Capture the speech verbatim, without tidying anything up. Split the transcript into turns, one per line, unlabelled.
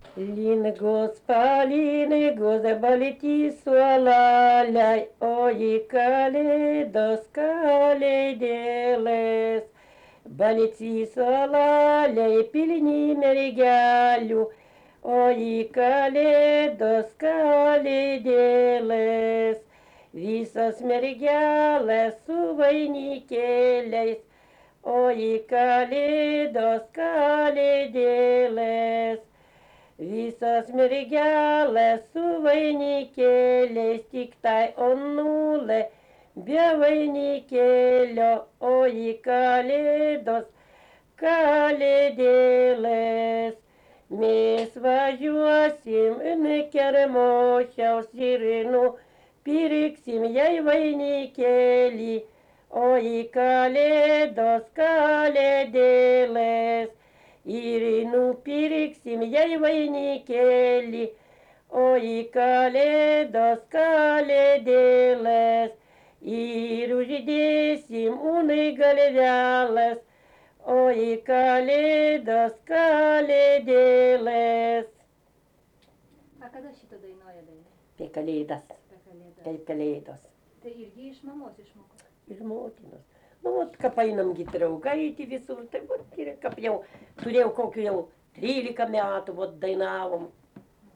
Lingus palingus balti suolaliai, o į kalėdos kalėdėlės. Balti suolaliai pilni mergelių, o į kalėdos kalėdėlės. Visos mergelės su vainikėliais, o į kalėdos kalėdėlės. Visos mergelės su vainikėliais, tik tai onulė be vainikėlio, o į kalėdos kalėdėlės. Mes važiuosim kermošiaus ir nupirksim jai vainikėlį, o į kalėdos kalėdėlės. Ir nupirksim jai vainikėlį, o į kalėdos kalėdėlės. Ir uždėsim unai galvelės, o į kalėdos kalėdėlės.
A kada šitą dainuoja daina?
Apie kalėdas,
Apie kalėdas.
kaip kalėdos.
Tai irgi iš mamos išmoko.
Iš motinos. Nu, vat, kaip einam gi draugaitį visur, tai vat, ir kaip jau turėjau kokių jau trylika metų, vat dainavom.